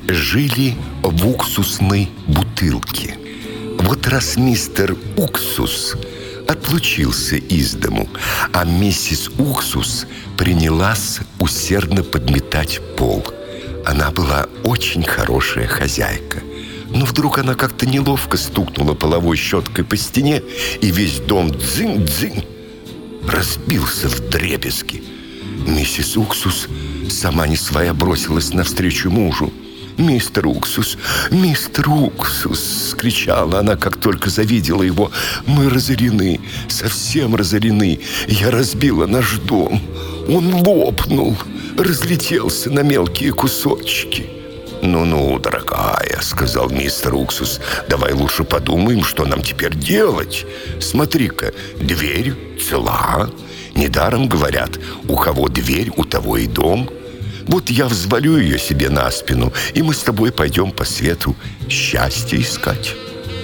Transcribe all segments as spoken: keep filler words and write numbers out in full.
жили в уксусной бутылке. Вот раз мистер Уксус отлучился из дому, а миссис Уксус принялась усердно подметать пол. Она была очень хорошая хозяйка. Но вдруг она как-то неловко стукнула половой щеткой по стене, и весь дом дзынь-дзынь разбился вдребезги. Миссис Уксус сама не своя бросилась навстречу мужу. «Мистер Уксус, мистер Уксус!» — кричала она, как только завидела его. «Мы разорены, совсем разорены. Я разбила наш дом. Он лопнул, разлетелся на мелкие кусочки». «Ну-ну, дорогая», — сказал мистер Уксус, «давай лучше подумаем, что нам теперь делать. Смотри-ка, дверь цела. Недаром говорят, у кого дверь, у того и дом. Вот я взвалю ее себе на спину, и мы с тобой пойдем по свету счастье искать».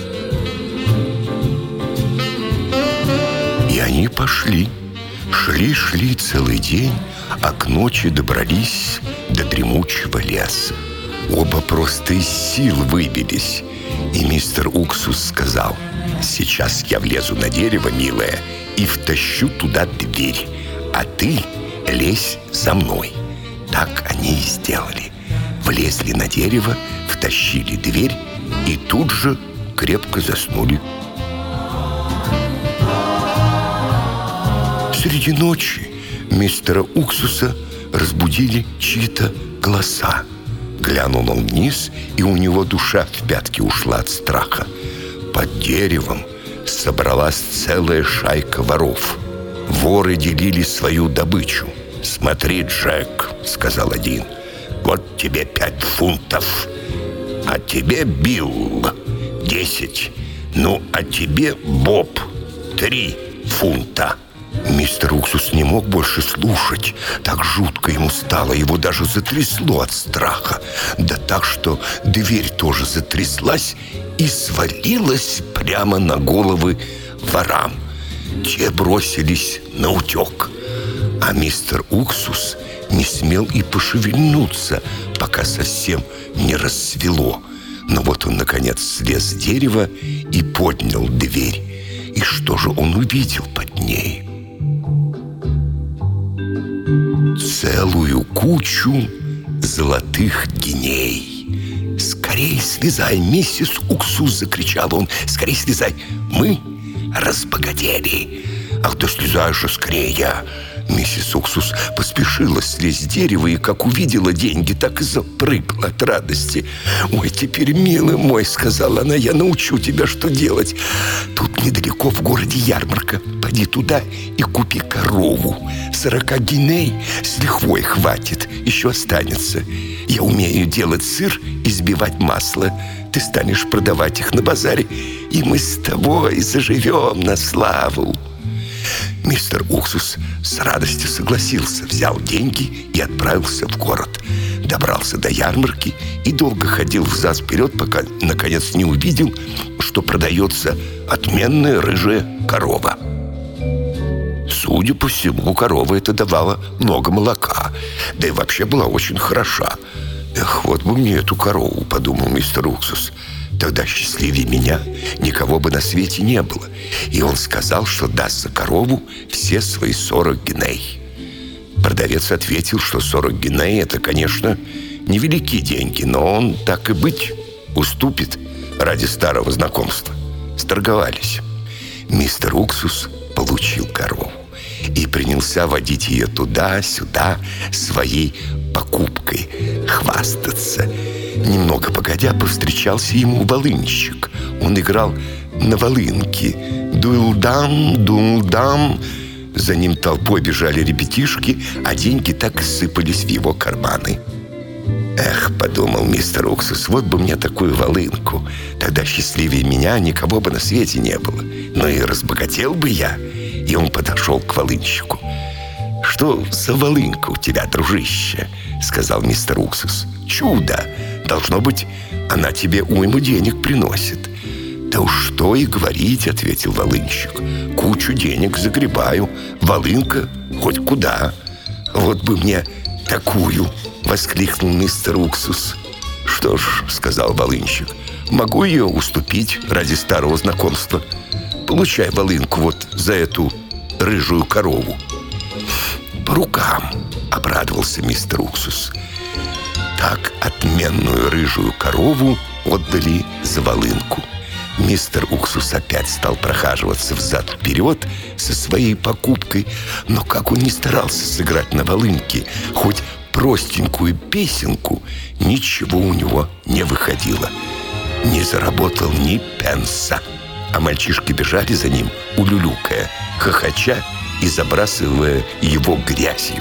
И они пошли. Шли-шли целый день, а к ночи добрались до дремучего леса. Оба просто из сил выбились. И мистер Уксус сказал: «Сейчас я влезу на дерево, милая, и втащу туда дверь, а ты лезь за мной». Так они и сделали. Влезли на дерево, втащили дверь и тут же крепко заснули. Среди ночи мистера Уксуса разбудили чьи-то голоса. Глянул он вниз, и у него душа в пятки ушла от страха. Под деревом собралась целая шайка воров. Воры делили свою добычу. «Смотри, Джек», — сказал один, — «вот тебе пять фунтов, а тебе, Билл, десять, ну, а тебе, Боб, три фунта». Мистер Уксус не мог больше слушать. Так жутко ему стало, его даже затрясло от страха. Да так, что дверь тоже затряслась и свалилась прямо на головы ворам. Те бросились наутек. А мистер Уксус не смел и пошевельнуться, пока совсем не рассвело. Но вот он, наконец, слез с дерева и поднял дверь. И что же он увидел под ней? Целую кучу золотых гиней. «Скорей слезай, миссис Уксус!» — закричал он. «Скорей слезай! Мы разбогатели!» «Ах, да слезай же скорее!» Миссис Уксус поспешила слезть с дерева, и как увидела деньги, так и запрыгала от радости. «Ой, теперь, милый мой, — сказала она, — я научу тебя, что делать. Тут недалеко в городе ярмарка. Пойди туда и купи корову. Сорока гиней с лихвой хватит, еще останется. Я умею делать сыр и сбивать масло. Ты станешь продавать их на базаре, и мы с тобой заживем на славу». Мистер Уксус с радостью согласился, взял деньги и отправился в город. Добрался до ярмарки и долго ходил взад-вперед, пока, наконец, не увидел, что продается отменная рыжая корова. Судя по всему, корова эта давала много молока, да и вообще была очень хороша. «Эх, вот бы мне эту корову», — подумал мистер Уксус. «Тогда счастливее меня никого бы на свете не было». И он сказал, что даст за корову все свои сорок гиней. Продавец ответил, что сорок гиней — это, конечно, невеликие деньги, но он, так и быть, уступит ради старого знакомства. Сторговались. Мистер Уксус получил корову и принялся водить ее туда-сюда своей покупкой, хвастаться. Немного погодя, повстречался ему волынщик. Он играл на волынке. Дуэлдам, дуэлдам. За ним толпой бежали ребятишки, а деньги так и сыпались в его карманы. «Эх, — подумал мистер Уксус, — вот бы мне такую волынку. Тогда счастливее меня никого бы на свете не было. Но и разбогател бы я». И он подошел к волынщику. «Что за волынка у тебя, дружище?» — сказал мистер Уксус. «Чудо! Должно быть, она тебе уйму денег приносит». «Да уж что и говорить, — ответил волынщик. — Кучу денег загребаю. Волынка хоть куда. Вот бы мне такую!» — воскликнул мистер Уксус. «Что ж, — сказал волынщик, — могу ее уступить ради старого знакомства. Получай волынку вот за эту рыжую корову». «По рукам!» — обрадовался мистер Уксус. Так отменную рыжую корову отдали за волынку. Мистер Уксус опять стал прохаживаться взад-вперед со своей покупкой, но как он ни старался сыграть на волынке хоть простенькую песенку, ничего у него не выходило. Не заработал ни пенса, а мальчишки бежали за ним, улюлюкая, хохоча и забрасывая его грязью.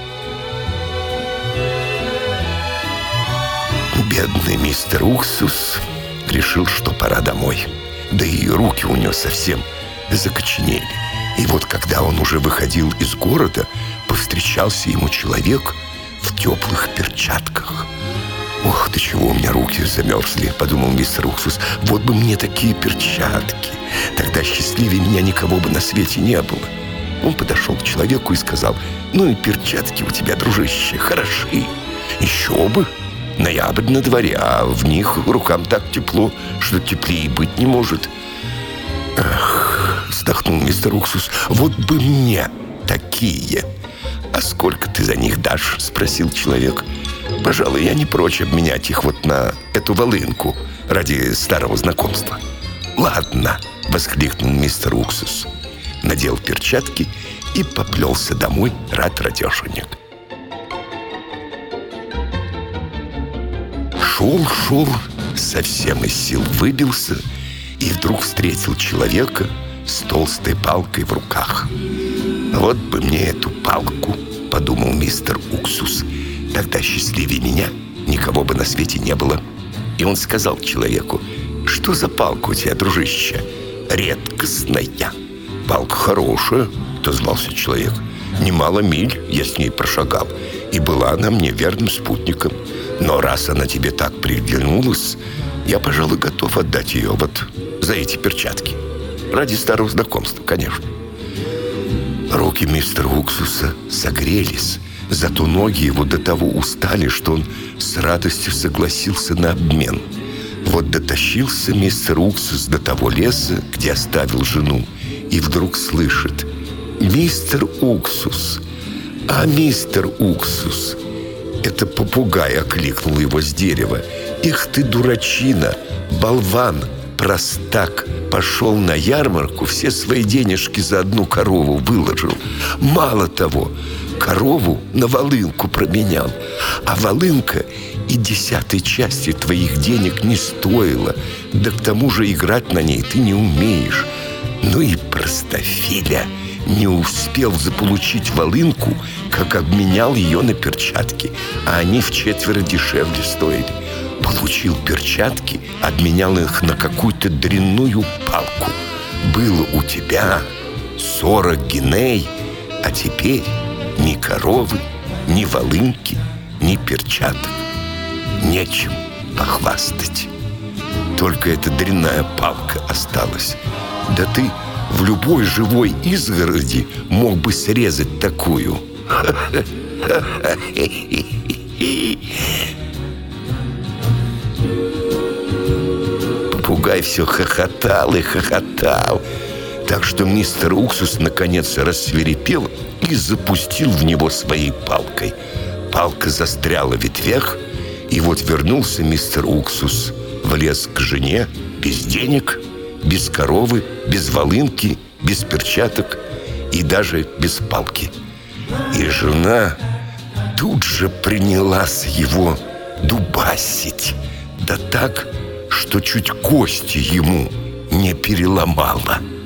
Бедный мистер Уксус решил, что пора домой. Да и руки у него совсем закоченели. И вот когда он уже выходил из города, повстречался ему человек в теплых перчатках. «Ох, до чего у меня руки замерзли», — подумал мистер Уксус. «Вот бы мне такие перчатки. Тогда счастливее меня никого бы на свете не было». Он подошел к человеку и сказал: «Ну и перчатки у тебя, дружище, хороши. Еще бы. Ноябрь на дворе, а в них рукам так тепло, что теплее быть не может». «Ах, — вздохнул мистер Уксус, — вот бы мне такие». «А сколько ты за них дашь?» — спросил человек. «Пожалуй, я не прочь обменять их вот на эту волынку ради старого знакомства». «Ладно», — воскликнул мистер Уксус, надел перчатки и поплелся домой рад-радешенек. Шел-шел, совсем из сил выбился, и вдруг встретил человека с толстой палкой в руках. «Вот бы мне эту палку, — подумал мистер Уксус, — тогда счастливее меня никого бы на свете не было». И он сказал человеку: «Что за палка у тебя, дружище?» «Редкостная». «Палка хорошая, — отозвался человек. Немало миль я с ней прошагал, и была она мне верным спутником. Но раз она тебе так приглянулась, я, пожалуй, готов отдать ее вот за эти перчатки. Ради старого знакомства, конечно». Руки мистера Уксуса согрелись, зато ноги его до того устали, что он с радостью согласился на обмен. Вот дотащился мистер Уксус до того леса, где оставил жену, и вдруг слышит: «Мистер Уксус! А мистер Уксус!» Это попугай окликнул его с дерева. «Их ты, дурачина, болван, простак! Пошел на ярмарку, все свои денежки за одну корову выложил. Мало того, корову на волынку променял, а волынка и десятой части твоих денег не стоила, да к тому же играть на ней ты не умеешь. Ну и простофиля! Не успел заполучить волынку, как обменял ее на перчатки, а они вчетверо дешевле стоили. Получил перчатки, обменял их на какую-то дрянную палку. Было у тебя сорок гиней, а теперь ни коровы, ни волынки, ни перчаток. Нечем похвастать. Только эта дрянная палка осталась. Да ты в любой живой изгороди мог бы срезать такую». Попугай все хохотал и хохотал, так что мистер Уксус наконец рассвирепел и запустил в него своей палкой. Палка застряла в ветвях, и вот вернулся мистер Уксус в лес к жене без денег, без коровы, без волынки, без перчаток и даже без палки. И жена тут же принялась его дубасить, да так, что чуть кости ему не переломала.